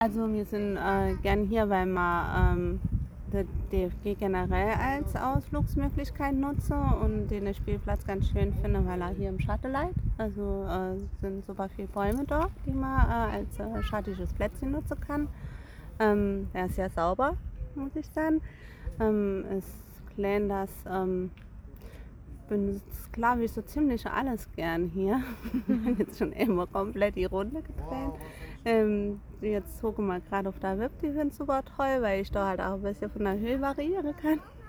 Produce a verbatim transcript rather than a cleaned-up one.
Also wir sind äh, gern hier, weil wir ähm, der D F G generell als Ausflugsmöglichkeit nutzen und den Spielplatz ganz schön finde, weil er hier im Schatten liegt. Also äh, sind super viele Bäume da, die man äh, als äh, schattiges Plätzchen nutzen kann. Ähm, er ist sehr sauber, muss ich sagen. Ähm, ist klein, das ähm, benutzt, glaube ich, so ziemlich alles gern hier. Jetzt schon immer komplett die Runde gedreht. Ähm, jetzt gucken wir gerade auf der Web, die sind super toll, weil ich da halt auch ein bisschen von der Höhe variieren kann.